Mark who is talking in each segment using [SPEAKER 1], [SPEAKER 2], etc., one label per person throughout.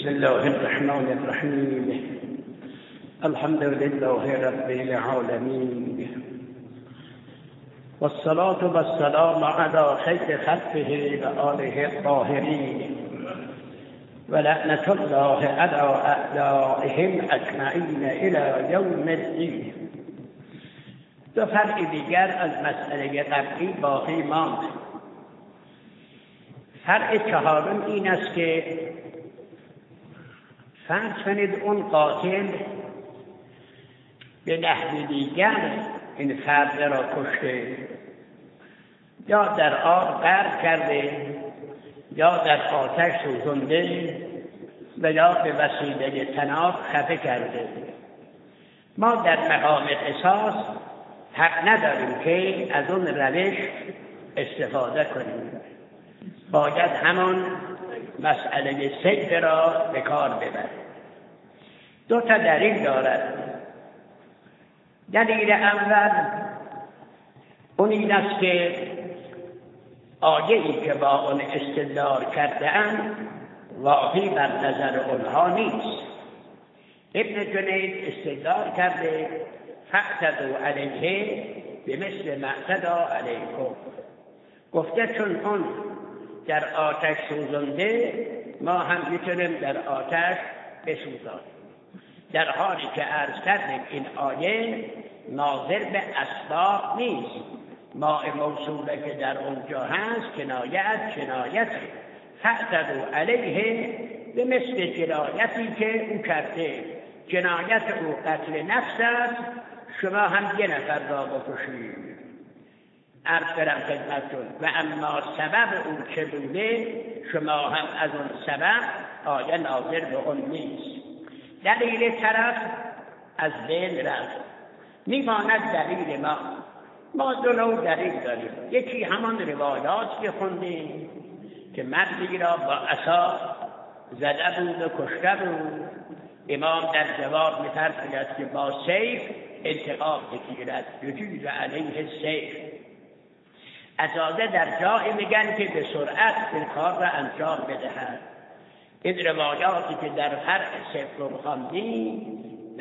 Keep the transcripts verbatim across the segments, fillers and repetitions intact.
[SPEAKER 1] بسم الله الرحمن الرحیم. الحمد لله رب العالمین والصلاة والسلام على خیر خلقه و آله الطاهرین و لعنة الله على اعدائهم اجمعین الی یوم الدین. دو فرق دیگر از مسئله قبلی باقی ماند. فرق چهارم این است که فرض کنید اون قاتل به نحو دیگر این فرد را کشته، یا در آب غرق کرده، یا در آتش سوزانده، و یا به وسیله طناب خفه کرده. ما در مقام قصاص حق نداریم که از اون روش استفاده کنیم. باید همان مسئله سیف را به کار ببریم. دو تا دلیل دارد. دلیل اول اون این است که آیه‌ای که با اون استدلال کرده‌اند واقعی بر نظر اونها نیست. ابن جنید استدلال کرده فاعتدوا علیه بمثل ما اعتدی علیکم. گفته چون اون در آتش سوزانده، ما هم میتونیم در آتش بسوزانیم. در حالی که عرض کردیم این آیه ناظر به اسباب نیست. ماء موصوله که در اونجا هست کنایت کنایت فاعتدوا علیه به مثل جنایتی که او کرده. جنایت او قتل نفس است، شما هم یه نفر را بکشید. عرض کردم خدمتتون و اما سبب اون چه بوده، شما هم از اون سبب آیه ناظر به اون نیست. دلیل طرف از بین رفت. میماند دلیل ما. ما دو نوع دلیل داریم. یکی همان روایات که خوندیم که مردی را با عصا زده بود و کشته بود. امام در جواب می‌فرماید که با سیف انتقام بگیرد، یجوز علیه سیف. اجازه در جایی میگن که به سرعت این کار را انجام بدهد. این روایاتی که در فرق سفر خواندیم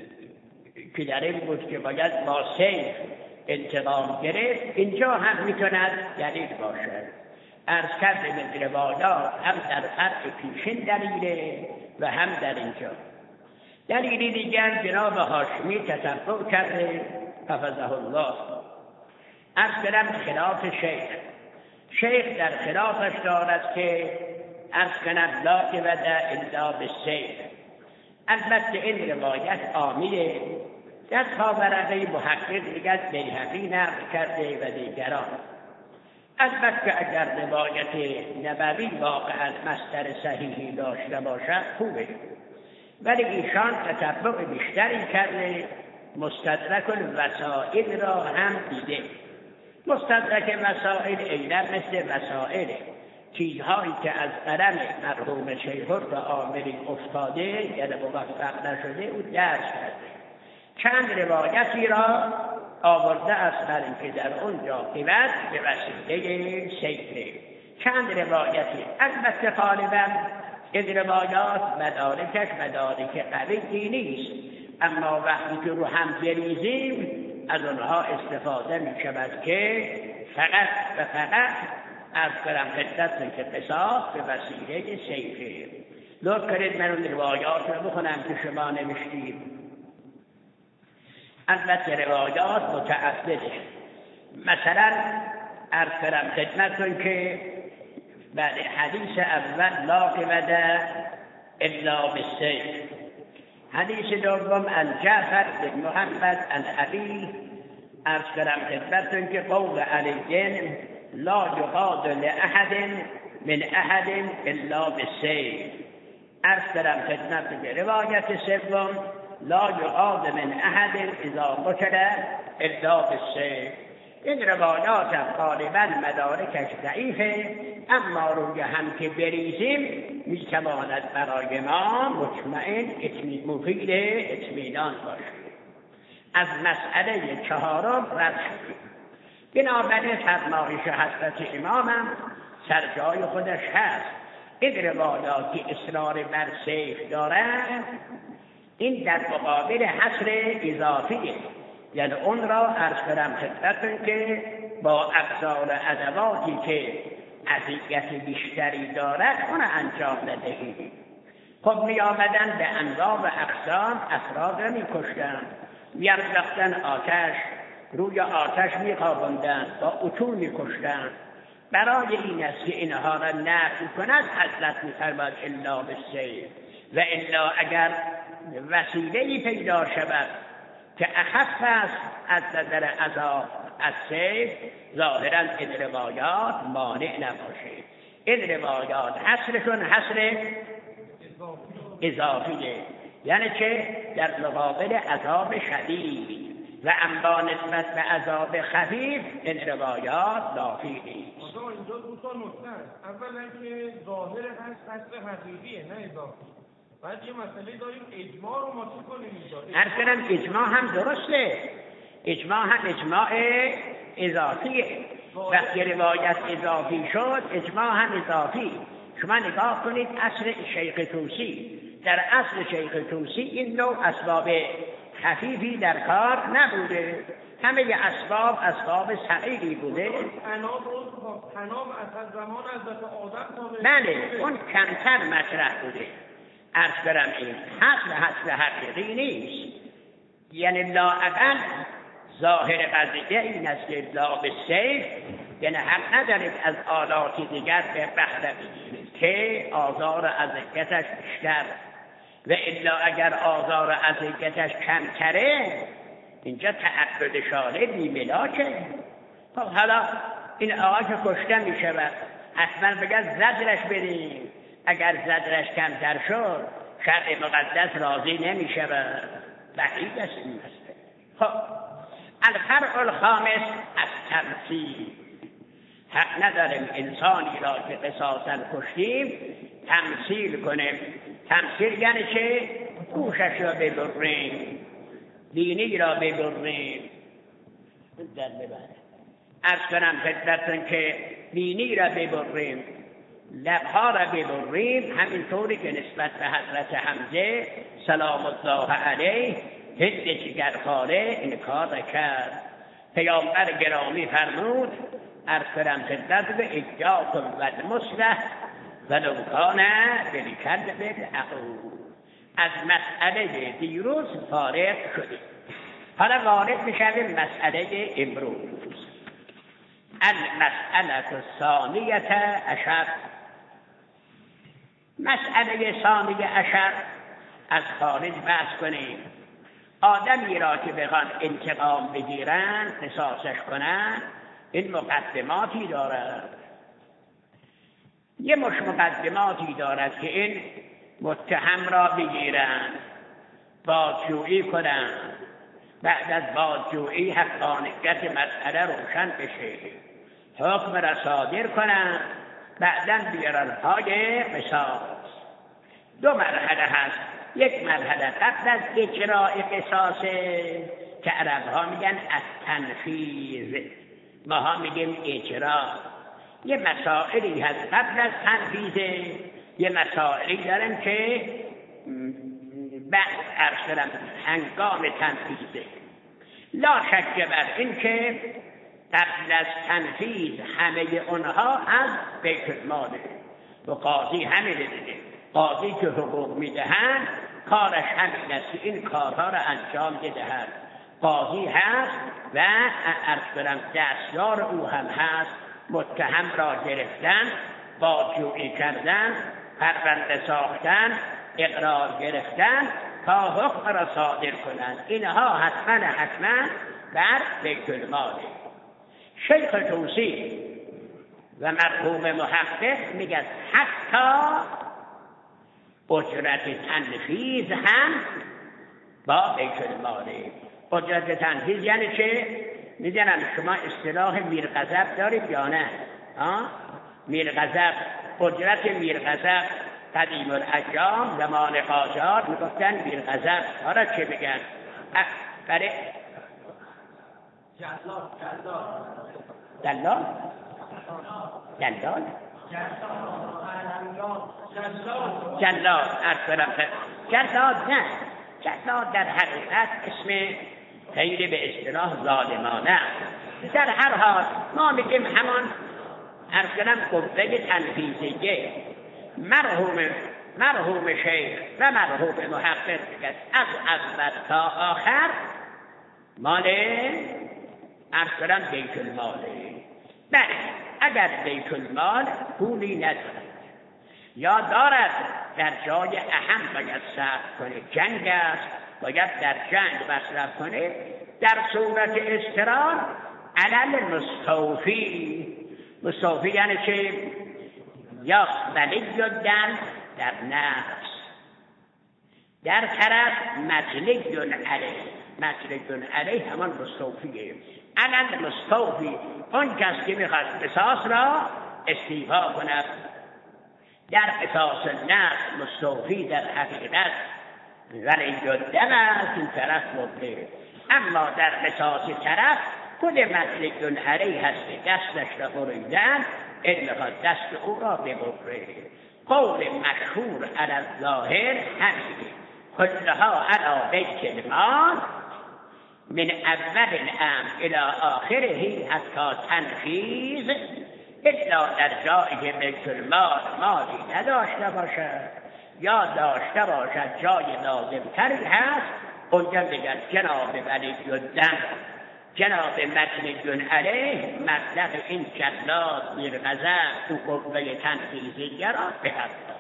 [SPEAKER 1] که در این بود که باید با سیف انتقام گرفت، اینجا هم میتوند دلیل باشد. عرض کردیم این روایات هم در فرق پیشین دلیله و هم در اینجا. دلیلی دیگر جناب هاشمی تتبع کرده حفظه الله. عرض کردم خلاف شیخ. شیخ در خلافش دارد که عرض کنم لا قوة الا بالسیف. البته این روایت عامیه. در طابرقه محقق دیگر بیهقی نقل کرده و دیگران. البته اگر روایت نبوی واقعا مصدر صحیحی داشته باشد خوبه، ولی ایشان تتبع بیشتری کرده. مستدرک الوسائل را هم دیده. مستدرک مسائل اینا مثل مسائل چیزهایی که از قلم مرحوم شیخ و عاملی افتاده یعنی موفق نشده او درس کرده. چند روایتی را آورده است بر اینکه در اونجا قوت به وسیله سیفه. چند روایتی البته غالبا این روایات مدارکش مدارک قوی نیست، اما وقتی که رو هم بریزیم از اونها استفاده می شود که فقط و فقط عرض کنم خدمتتون که قصاص به وسیله سیفه. لطف کنید من اون روایات رو بخونم که شما نوشتید. البته روایات متعدده. مثلا عرض کنم خدمتتون که بعد حدیث اول لا قوة الا بالسیف. حدیث دوم عن جعفر بن محمد عن ابی عرض کنم خدمتتون که قول علی لا یقاد لأحد من احد الا بالسیف. عرض کنم خدمتتون که روایت سوم لا یقاد من احد اذا قتل الا بالسیف. این روایات هم غالبا مدارکش ضعیفه، اما روی هم که بریزیم میتواند برای ما مطمئن مفید اطمینان باشد. از مسئله چهارم رد شدیم. بنابراین فرمایش حضرت امامم سر جای خودش هست. این روایات که اصرار بر سیف دارند این در مقابل حصر اضافیه، یعنی اون را عرض کنم خدمتتون که با ابزار ادواتی که اذیت بیشتری دارد اون انجام ندهید. خب می آمدن به انواع و اقسام افراد را می کشتن، می انداختن آتش، روی آتش می خواباندن، با اتو می کشتن. برای این است که اینها را نفی کند حضرت می فرماید الا بالسیف، و الا اگر وسیله‌ای پیدا شود که اخف است از نظر عذاب از سیف، ظاهراً این روایات مانع نباشه. این روایات حصرشون حصر اضافیه، یعنی چه در مقابل عذاب شدید، و اما نسبت به عذاب خفیف این روایات نافی نیست.
[SPEAKER 2] اینجا دو تا نکته است. اولا که ظاهر هست حصر حقیقیه نه اضافی. بعد یه مسئله داریم اجماع رو ما چی کنیم اینجا؟
[SPEAKER 1] هر کنم اجماع هم درسته، اجماع هم اجماع اضافیه. وقتی روایت اضافی شد اجماع هم اضافی. شما نگاه کنید اصل شیخ طوسی، در اصل شیخ طوسی این نوع اسباب خفیفی در کار نبوده، همه اسباب اسباب ثقیلی بوده.
[SPEAKER 2] تناب رو تناب از زمان حضرت آدم تا به
[SPEAKER 1] بله اون کمتر مطرح بوده. عرض برم این حصر حصر حقیقی نیست، یعنی لااقل ظاهر قضیه این است که لا بالسیف، یعنی حق ندارید از آلات دیگر به بهره بگیرید که آزار اذیتش بیشتر، و الا اگر آزار اذیتش کمتره اینجا تعبد شارع بی‌ملاکه. خب حالا این آقا که کشته می شود حتما بگه زجرش بدیم، اگر زجرش کمتر شد شرع مقدس راضی نمی شود، بعید است این مسئله. خب الفرع الخامس از تمثیل، حق نداریم انسانی را که قصاصا کشتیم تمثیل کنیم. تمثیل یعنی چه؟ گوشش را ببریم، دینی را ببریم، در ببریم ارز کنم خدمتتون که دینی را ببریم، لبها را ببریم، همینطوری که نسبت به حضرت حمزه سلام الله علیه هند جگرخواره این کار را کرد. پیامبر گرامی فرمود ارز کنم خدمت به اجاکم و المصلح ولو کان بالکذب بالعقول. از مسئله دیروز فارغ شدیم، حالا وارد میشویم مسئله امروز. المسئله الثانیه عشر، مسئله ثانیه عشر از خارج بحث کنیم. آدمی را که بخوان انتقام بگیرن قصاصش کنن این مقدماتی دارد، یه مش مقدماتی دارد که این متهم را بگیرن، بازجویی کنن، بعد از بازجویی حقانیت مسئله روشن بشه، حکم را صادر کنن، بعداً بیارن های قصاص. دو مرحله هست، یک مرحله قبل از اجراء قصاصه که عرب ها میگن از تنفیذ، ما ها میگیم اجرا. یه مسائلی هست قبل از تنفیذه، یه مسائلی دارن که بعد ارسلم هنگام تنفیذه. لا شک بر این که قبل از تنفیذ همه اونها از بیت الماله و قاضی همه دیده. قاضی که حقوق میدهند کارش همین است که این کارها را انجام بدهد. قاضی هست و ارسلم دستیار او هم هست، متهم را گرفتن، بازجویی کردن، پرونده ساختن، اقرار گرفتن تا حکم را صادر کنند. اینها حتما حتما بر بیت الماله. شیخ طوسی و مرحوم محقق میگن حتی اجرت تنفیذ هم با بیت الماله. اجرت تنفیذ یعنی چه؟ میدونم شما اصطلاح میرغضب دارید یا نه؟ میرغضب، اجرت میرغضب قدیم الایام زمان قاجار میگفتن میرغضب. حالا چه بگن؟ برای
[SPEAKER 2] جلال جلال
[SPEAKER 1] دلال دلال جلاد ارسلم جلاد نه جلاد در حقیقت اسم خیلی به اصطلاح ظالمانه. در هر حال ما میگیم همان ارسلم قوه تنفیذیه. مرحوم مرحوم شیخ و مرحوم محقق از اول تا آخر مال ارسلم بیت الماله. بله اگر بیت المال پولی ندارد یا دارد در جای اهم باید صرف کنه، جنگ است باید در جنگ مصرف کنه، در صورت اضطرار علل مستوفی. مستوفی یعنی چه؟ یا ولی الدم در نفس در طرف مجلد علیه. مجلد علیه همان مستوفیه. علل مستوفی اون کس که میخواد قصاص را استیفا کند. در قصاص نفس مستوفی در حقیقت ولی الدم است، این طرف مرده. اما در قصاص طرف خود مجلد علیه هست که دستش را بریدن، این میخواد دست او را ببره. قول مشهور علی الظاهر همینه، کلها علی بیت المال من اول الامر الى آخره حتی تنفیذ، الا در جایی که بیت المال مالی نداشته باشد یا داشته باشد جای لازمتری هست، اونجا بگن جناب ولی الدم جناب مجلد علیه مطلق این جلاد زیر غضب تو قوه تنفیذیه را بپردازد.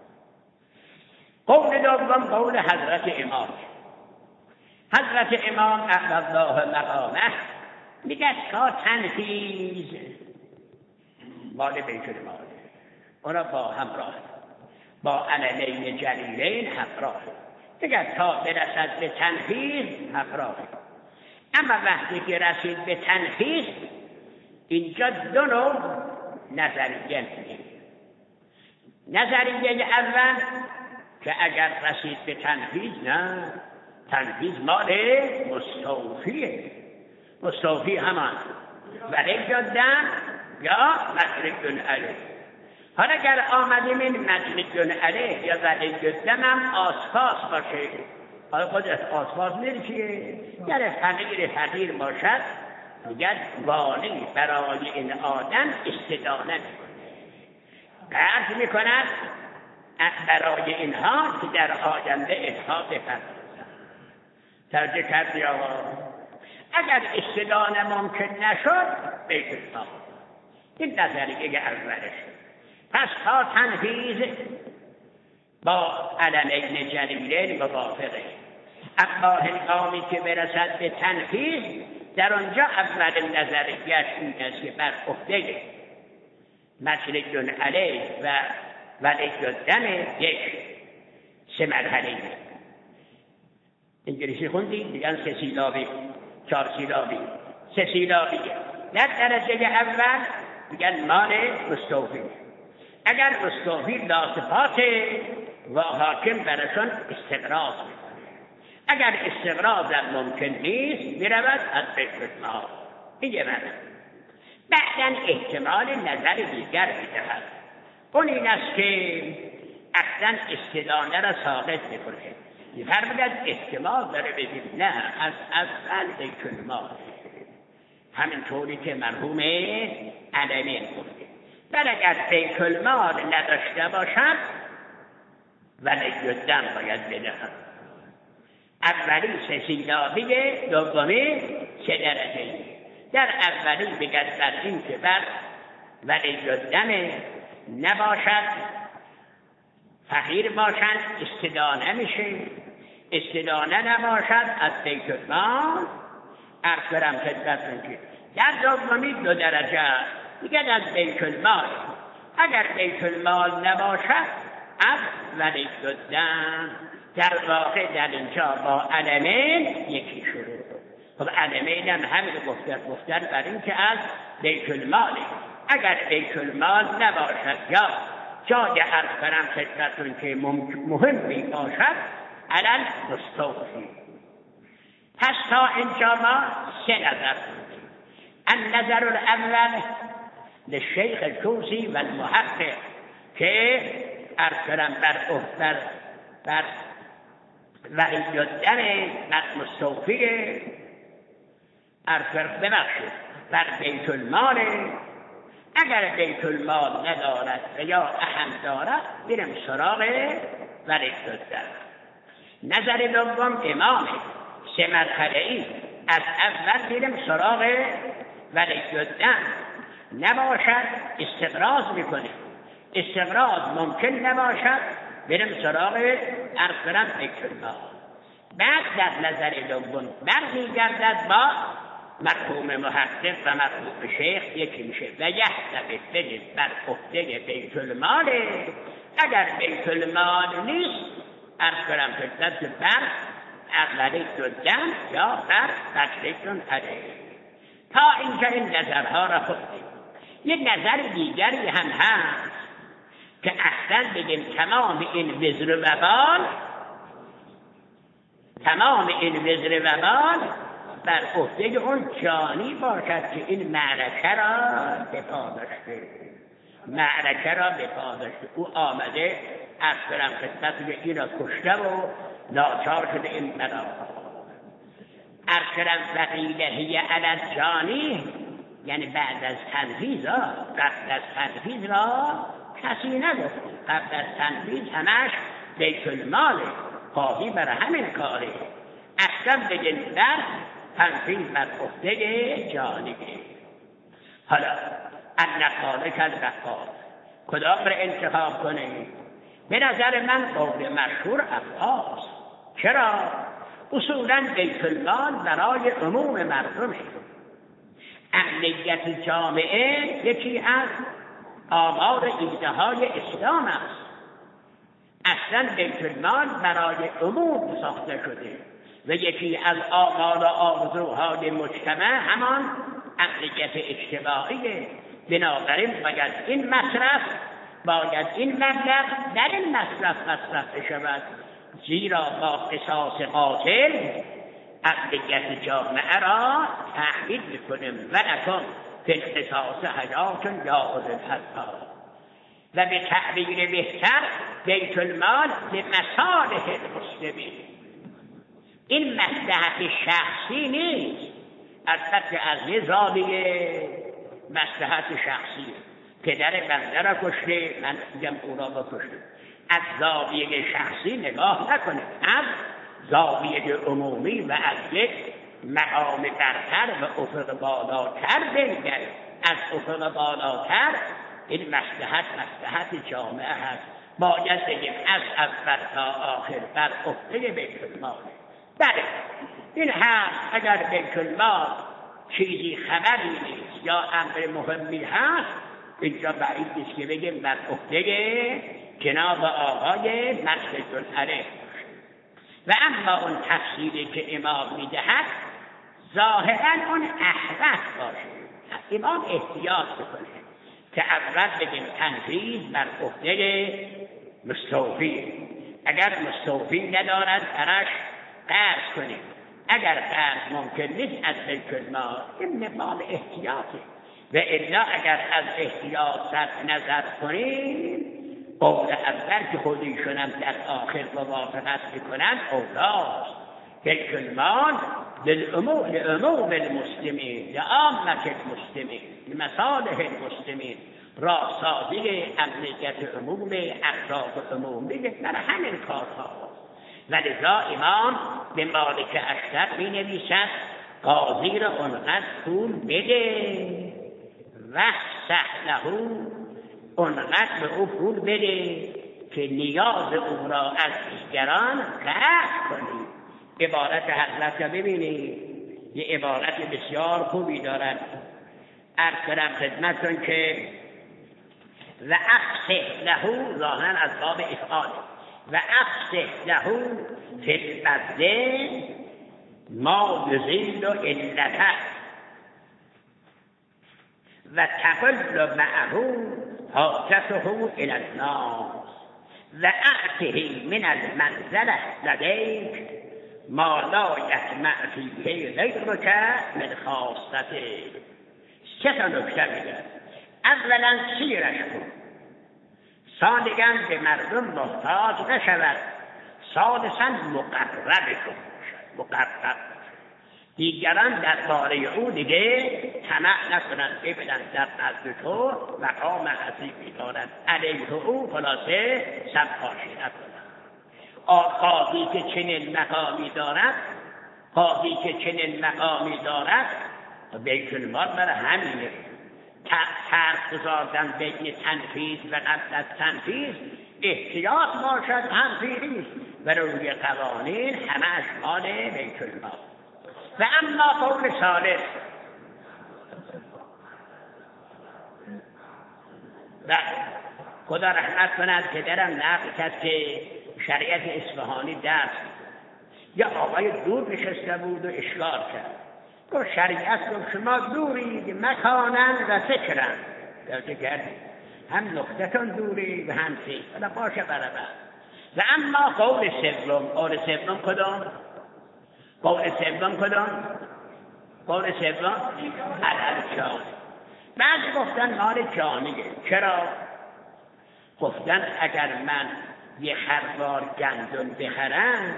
[SPEAKER 1] قول دوم قول حضرت امام. حضرت امام اعلی الله مقامه میگه تا تنفیذ مال بیت المال اونا با همراه با عللین جلیلین همراه، دیگر تا برسد به تنفیذ همراه. اما وقتی که رسید به تنفیذ اینجا دو نوع نظریه میگه. نظریه اول که اگر رسید به تنفیذ، نه تنفیذ مال مستوفیه. مستوفی همان ولی الدم یا مجلد علیه. حالا اگر آمدیم این مجلد علیه یا ولی الدم هم آسفاس باشه، حالا خودت آسفاس نرسیه گر فقیر فقیر باشد، میگه والی برای این آدم استدانه میکنه، قرض میکند برای اینها که در آینده اینها بپردازند. توجه کردی آقا؟ اگر استدانه ممکن نشد بیت المال. این نظریه اولش. پس تا تنفیذ با عللین جلیلین موافقه. اما هنگامی که برسد به تنفیذ در آنجا اول نظریه‌اش این است که بر عهده مجلد علیه و ولی الدم یک سه مرحله. انگلیسی خوندی؟ میگن سه سیلابی، چهار سیلابی، سه سیلابی. در درجه اول میگن مال مستوفی. اگر مستوفی لاصفاته و حاکم برشان استقراض میکنه. اگر استقراض ممکن نیست میرود از بیت المال. این یه معنی. بعداً احتمال نظر دیگر میدهد. اون این است که اصلا استدانه را ثابت میکنه. میفرماید احتمال داره بگیم نه از اول بیت المال، همینطوری که مرحوم علمی گفته. ولی اگر بیت المال نداشته باشد ولی الدم باید بدهد. اولی سه سیلابیه، دومی سه درجه. در اولی بگد بر این که بر ولی الدم نباشد، فقیر باشند استدانه میشه، استدانه نباشد از بیت المال. عرض برم خدمتتون که در دومی دو درجه میگه از بیت المال. اگر بیت المال نباشد از ولی الدم. در واقع در اینجا با علمین یکی شروع. خب علمین هم همین گفتن گفتن بر این که از بیت المالی. اگر بیت المال نباشد یا جای عرض برم خدمتتون که مهمی باشد علل مستوفی. پس تا اینجا ما سه نظر. النظر الاول للشیخ الطوسی و المحقق که ارسلم بر افتر بر وحیدالدین بر مستوفی ارسل ببخشید بر بیت المال. اگر بیت المال ندارد و یا اهم دارد بریم سراغ وحیدالدین. نظر دوم امام سه مرحله‌ای، از اول بریم سراغ وحیدالدین. نباشد استقراض میکنیم، استقراض ممکن نباشد بریم سراغ ارسلم بیت المال. بعد در نظر دوم برمیگردد با مرحوم محقق و مرحوم شیخ یکی میشه و یحسب بجد بر عهده بیت المال. اگر بیت المال نیست ارسلم فرصت بر اغلبی دودن یا بر بچهتون علیه. تا اینجا این نظرها را خوندیم. یک نظر دیگری هم هست که اصلا بگیم تمام این وزر و وبال تمام این وزر و وبال بر عهده اون جانی باشد که این معرکه را به پا داشته، معرکه را به پا داشته. او آمده ارسلم خدمت که این را کشته و ناچار شده این بلا. ارسلم وقیله هی علی جانی، یعنی بعد از تنفیذ ها، قبل از تنفیذ را کسی نگفت. قبل از تنفیذ همش بیت المال قاضی برای همین کاره. اصلا بگید در تنفیذ بر عهده جانی. حالا النقاله کالبقال کدام را انتخاب کنیم؟ به نظر من قول مشهور عباس. چرا؟ اصولا بیت المال برای عموم مردمه. امنیت جامعه یکی از آمار ایده های اسلام است. اصلا بیت المال برای عموم ساخته شده و یکی از آمال و آرزوهای مجتمع همان امنیت اجتماعیه. بنابراین باید این مصرف باید این مبلغ در این مصرف مصرف بشود، زیرا با قصاص قاتل امنیت جامعه را تأمین میکنیم و نکن فی القصاص حیات یا اولي الألباب. و به تعبیر بهتر بیت المال به مصالح المسلمین. این مصلحت شخصی نیست، البته از یه زاویه مصلحت شخصی. پدر بنده را کشته، من میگم او را بکشته. از زاویه شخصی نگاه نکنید، از زاویه عمومی و از یک مقام برتر و افق بالاتر بنگرید. از افق بالاتر این مصلحت مصلحت جامعه هست. باید بگیم از اول تا آخر بر عهده بیت المال. بله این هست. اگر بیت المال چیزی خبری نیست یا امر مهمی هست، اینجا بعید نیست که بگیم بر عهده جناب آقای مسجد الحرم. و اما اون تفسیری که امام میدهد ظاهرا اون احوط باشه. امام احتیاط بکنه که اول بگیم تنفیذ بر عهده مستوفی. اگر مستوفی ندارد برش قرض کنیم. اگر قرض ممکن نیست از بیت المال، این مقام احتیاطه. و الا اگر از احتیاط صرف نظر کنیم، قول اول که خودشونم در آخر موافقت میکنن اولاست. بیت المال للعموم لعموم المسلمین لعامة المسلمین لمصالح المسلمین، راهسازی امنیت عموم، اخلاق عمومی در همین کارها. ولذا امام به مالک اشتر می نویسد قاضی را اونقدر پول بده و سهله اونقدر به او پول بده که نیاز او را از دیگران قطع کنی. عبارت حضرت را ببینید، یه عبارت بسیار خوبی دارد. عرض کردم خدمتتون که و افسح له، ظاهرا از باب افعال، و افسح له فی البذل ما یزیل علته و تقل معه حاجته الی الناس و اعطه من المنزله لدیک ما لا یطمع فیه غیرک من خاصته. سه تا نکته میگه. اولا سیرش کن، ثانیا به مردم محتاج نشود، ثالثا مقرب کن، مقرب دیگران درباره او دیگه طمع نکنند ببینند در نزد تو مقام عظیمی دارد، علیه او خلاصه سرپاشی نکنند. قاضی که چنین مقامی دارد قاضی که چنین مقامی دارد بیت المال برای همینه، فرق گذاردن بین تنفیذ و قبل از تنفیذ احتیاط باشد تنفیذی و روی قوانین همه مال بیت المال. و اما قول ثالث و خدا رحمت کند پدرم نقل کرد که شریعت اصفهانی درس یا آقای دور نشسته بود و اشکال کرد، گفت شریعت گفت شما دورید مکانن و فکرن، گفت کردید هم نقطتون دوری و هم فکر، حالا باشه برابر. و اما قول سوم، قول سوم کدام؟ قول سوم کدام؟ قول سوم عدد جان. بعضی گفتن مال جانیه. چرا؟ گفتن اگر من یه خروار گندم بخرم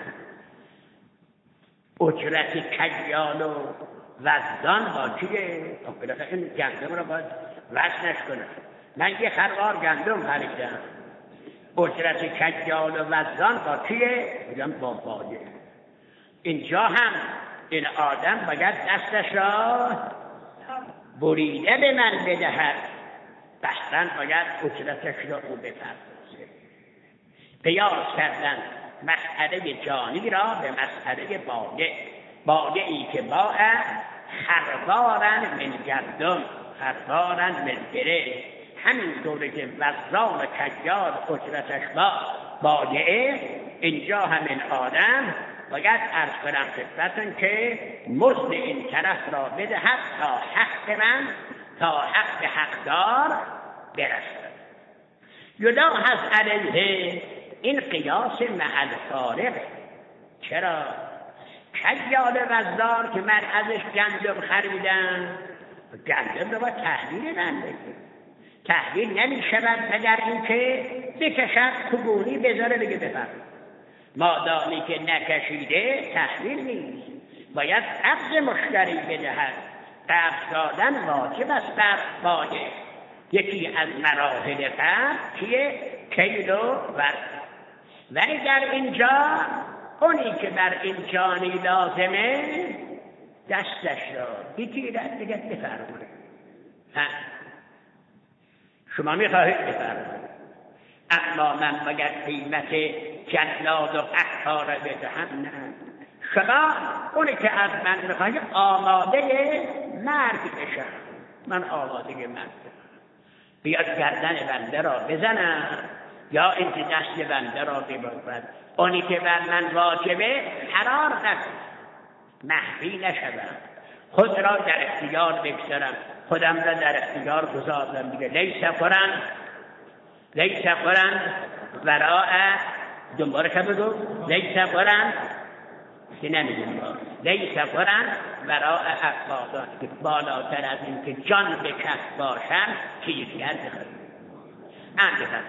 [SPEAKER 1] اجرت کیال و وزدان با چیه؟ این گندم رو باید وزنش کنم. من یه خروار گندم خریدم، اجرت کیال و وزدان با چیه؟ میگم با باده. اینجا هم این آدم باید دستش را بریده به من بدهد، بحثاً باید اجرتش را او بپردازه. قیاس کردن مسئله جانی را به مسئله باده، باده ای که باع خروارن من گندم خروارن من بره، همینطوری که وزان و کیال اجرتش با باده، اینجا همین آدم باید عرض کنم خدمتتون که مزد این طرف را بدهد تا حق من تا حق حقدار برسد. جدا هست علیه این قیاس محل فارغ. چرا؟ کیال وزدار که من ازش گندم خریدم، گندم رو باید تحویل من بگیر، تحویل نمی شود مگر اینکه بکشد کبونی بذاره بگه بفرد. مادامی که نکشیده تحویل نیست، باید قبض مشتری بدهد. قبض دادن واجب است بر باده. یکی از مراحل قبض چیه؟ کیل و وزن. ولی در اینجا اونی که بر این جانی لازمه دستش را بگیرد دیگه بفرمونه. شما میخواهید بفرمونه، اما من باید قیمت جلاد و قطار بدهم؟ نه. شما اونی که از من میخواهید آماده مرگ بشم، من آماده مرگ بیاد گردن بنده را بزنم یا اینکه دست بنده را ببرد. اونی که بر من واجبه قرار نکن، محوی نشدم، خود را در اختیار بگذارم، خودم را در اختیار گذارم دیگه. لیس قرن لیس قرن وراء دنباره که بگو لیس قرن که نمیدونم لیس قرن وراء اقبادان، که بالاتر از این که جان به کف باشم چیزگر بخواد هم بخواد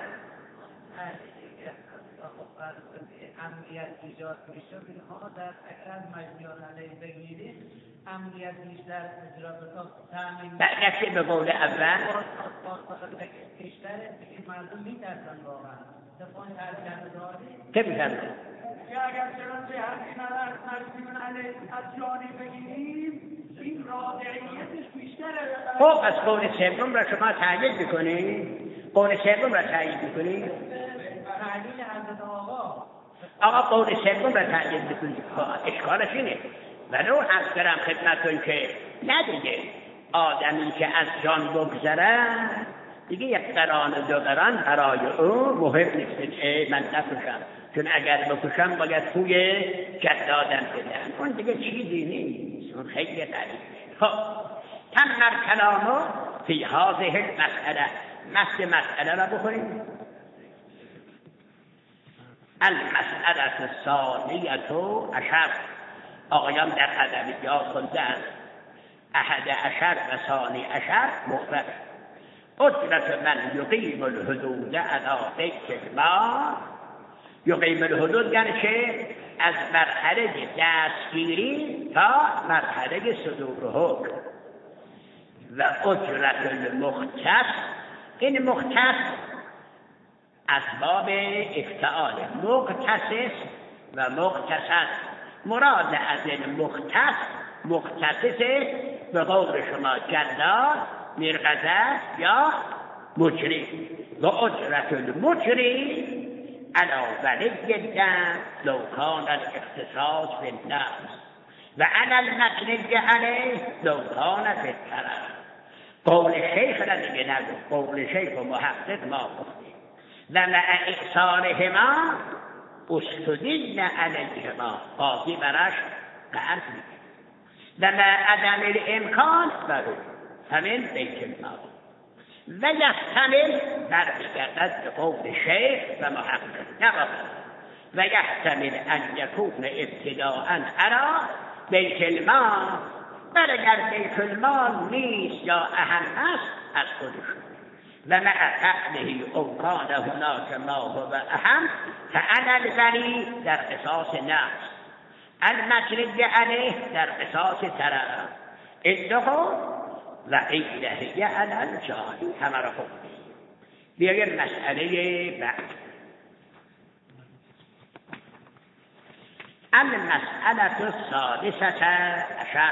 [SPEAKER 3] امنیت ایجاد میشه بینها در اکرم مجمیان علیه بگیرید امنیت بیشتر اجرابتا تامین
[SPEAKER 1] برگشته به قول اول
[SPEAKER 3] بیشتر مردم میترسن واقعا دفعه ترجمه داری
[SPEAKER 1] که میترسن
[SPEAKER 3] که اگر چنانچه همین از مجمیان علیه از جانی بگیریم این رادعیتش بیشتره.
[SPEAKER 1] خب از قول سوم را شما تایید بکنید، قول سوم را تایید بکنید،
[SPEAKER 3] تحلیل حضرت آقا
[SPEAKER 1] آقا قول سوم را تایید بکنید. اشکالش اینه ولو از درم خدمتون که نه دیگه آدمی که از جان بگذره دیگه یک قران و دو قران برای او مهم نیست که من نکشم، چون اگر بکشم باید توی جلادم بدم، اون دیگه چیزی نیست، اون خیلی قریبه. خب تمر کلامو فی هذه المسئله، مثل مسئله را بخوریم. المسئله الثانیه عشر، آقایان در ادبیات خونده است احد عشر و ثانی عشر مفرد. اجرت من یقیم الحدود علی بیت المال. یقیم الحدود یعنی چه؟ از مرحله دستگیری تا مرحله صدور حکم. و اجرت المختص، این مختص از باب افتعال، مختص و مختص. مراد از این مختص مختص به قول شما جلاد، مرغزه یا مجری. و اجرت المجری علی ولی الدم لو کان الاختصاص فی النفس و علی المتنی علیه لو کان فی الطرف. قول شیخ را دیگه نگو، قول شیخ و محقق ما گفتیم. و مع احسانهما استدل علیهما، قاضی براش قرض میده. و مع عدم الامکان برو همین بیت المال. و یحتمل برمیگردد به قول شیخ و محقق نباشد. و یحتمل ان یکون ابتداء علی بیت المال، بل اگر بیت المال نیست یا اهم است از خودشون. و مع فعله او کان هناک ما هو اهم فعلی الولی در قصاص نفس، المجری علیه در قصاص طرف، ادخل و قیله علی الجانی. همه را خوب بیایم مسئله بعد. المسئله السادسة عشر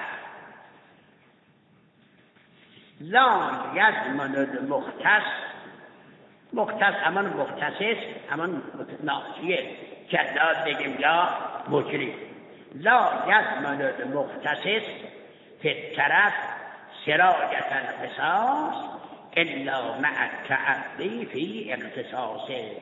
[SPEAKER 1] لا یضمن المختص. مختص همان مختص همان ناصیه جلاد بگیم یا مجری. لا یضمن المختص فی الطرف سرایة القصاص الا مع التعدی فی اختصاصه.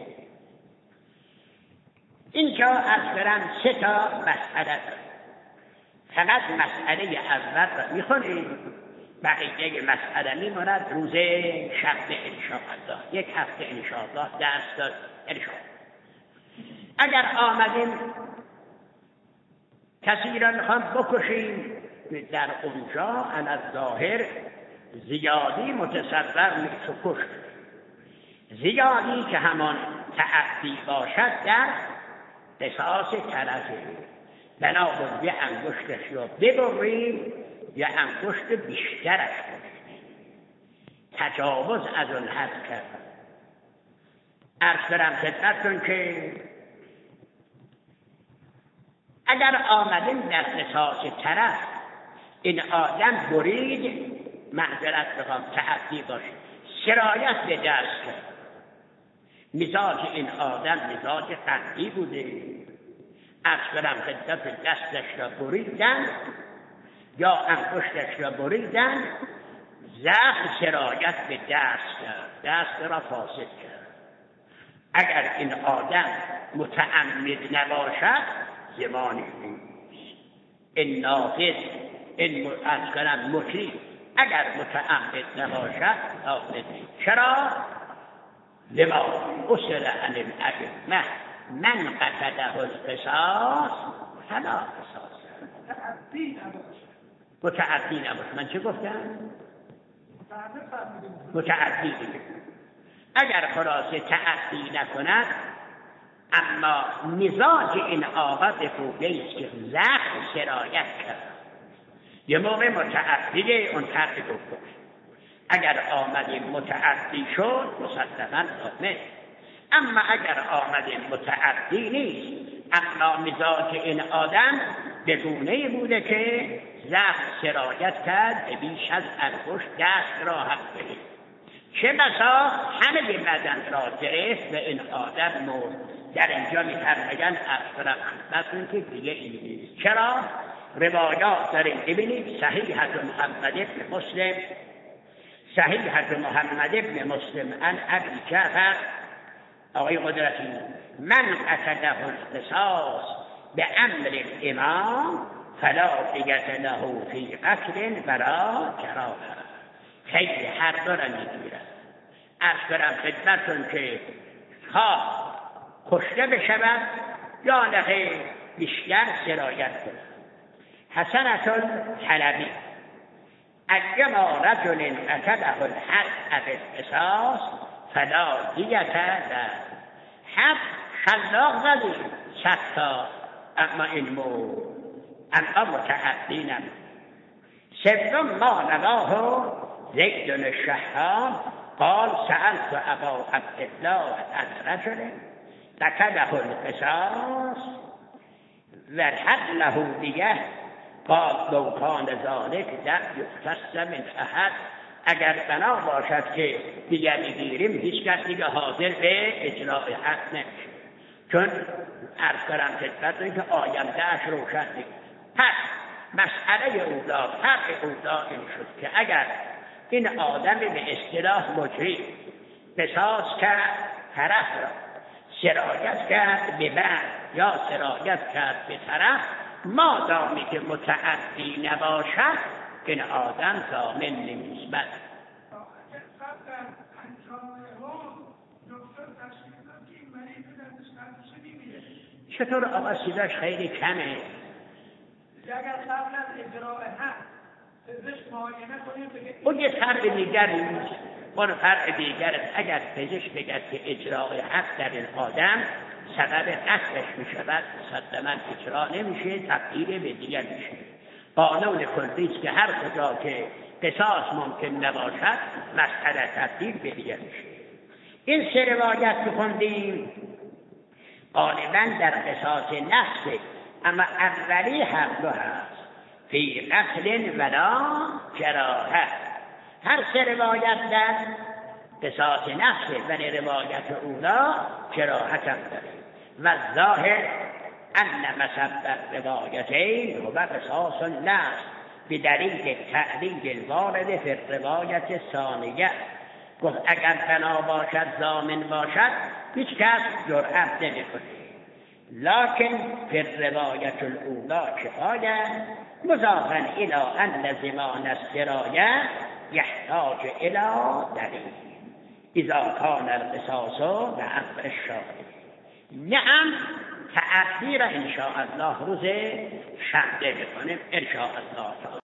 [SPEAKER 1] اینجا از برم سه تا مسئله، فقط مسئله اول را میخونیم، بقیه مسئله میماند روز شب انشاءالله، یک هفته انشاءالله درس داد انشاءالله. اگر آمدیم کسی را میخوام بکشیم، در اونجا علی ظاهر زیادی متصور نیست و کشت، زیادی که همان تعدی باشد در قصاص طرفه. بنابراین یه انگشتش را ببریم یا انگشت بیشترش کنیم، تجاوز از اون حد کرد. عرض برم خدمتتون که اگر آمدیم در قصاص طرف این آدم برید، معذرت بخوام تعدی باشه، سرایت به دست کرد، مزاج این آدم مزاج قطعی بوده، عرض برم خدمت دستش را بریدن یا انگشتش را بریدن، زخم سرایت به دست کرد، دست را فاسد کرد. اگر این آدم متعمد نباشد زمانی نیست. این ناقص این از کنم مطیع اگر متعمد نباشد ناقص نیست. چرا؟ لما اصل عن الائمه من قتله القصاص فلا قصاص. متعدی نباشد. من چه گفتم؟ متعدی بگه. اگر خلاصه تعدی نکند، اما مزاج این آقا به خوبه است که زخم سرایت کرد، یه موقع متعدیه اون طرف گفت. اگر آمدیم متعدی شد مصدقاً آمد، اما اگر آمدیم متعدی نیست، اما مزاج این آدم به گونه‌ای بوده که زخم سرایت کرد به بیش از انگشت دست را هم بگیر، چه بسا همه بدن را گرفت و این آدم مرد. در اینجا می‌فرمایند اصلا خدمتتون که دیگه این نیست. چرا؟ روایات داریم ببینید. صحیحة محمد بن مسلم، صحیحة محمد بن مسلم عن ابی جعفر، آقای قدرتی، من قتله القصاص به امر الامام فلا دیت له فی قتل ولا جراحه. خیلی هر دو را میگیرد. عرض کنم خدمتتون که خواه کشته بشود یا نخیر بیشتر سرایت کند. حسنة الحلبی اجما رجل قتله الحق او القصاص فلا دیت له. حق خلاق ولی صد تا، اما این مو اما متعدینم. سوم ما رواه زید الشهاب قال سألت ابا عبدالله عن رجل قتله القصاص والحق له دیه قال لو کان ذلك لم یقتص من احد. اگر بنا باشد که دیگه میگیریم هیچ کس دیگه حاضر به اجرای حق نمیشه، چون عرض کنم خدمتتون که آینده‌اش روشن نیست. پس مسئله اولا فرق اولا این شد که اگر این آدم به اصطلاح مجری قصاص کرد، طرف را سرایت کرد به بعد یا سرایت کرد به طرف، مادامی که متعدی نباشد این آدم ضامن نیست. بس چطور آقا سیداش خیلی کمه؟
[SPEAKER 3] اگر قبل از اجرای حق پزشک معاینه کنیم بگه
[SPEAKER 1] اون یه فرق دیگر نیست. اون فرق دیگر است. اگر پزشک بگه که اجرای حق در این آدم سبب قتلش می شود، صدمن اجرا نمیشه، تبدیل به دیگر میشه. قانون کلی است که هر کجا که قصاص ممکن نباشد مسئله تبدیل به دیگر میشه. این سه روایت که خوندیم غالبا در قصاص نفسه، اما اولی حق هست فی قتل ولا جراحه. هر سه روایت در قصاص نفسه ولی روایت اولا جراحت هم داره. و ظاهر ان مسبب روایتین و قصاص النفس بدلیل تعلیل الوارد فی الروایت ثانیه. گفت اگر بنا باشد ضامن باشد هیچ کس جرأت نمیکنه، لكن فی الروایت الاولا کفایه مضافا الی ان زمان السرایه یحتاج الی دلیل اذا کان القصاص و امر الشارع. نعم تأخیر ان شاء الله روز شنبه بکنیم ان شاء الله.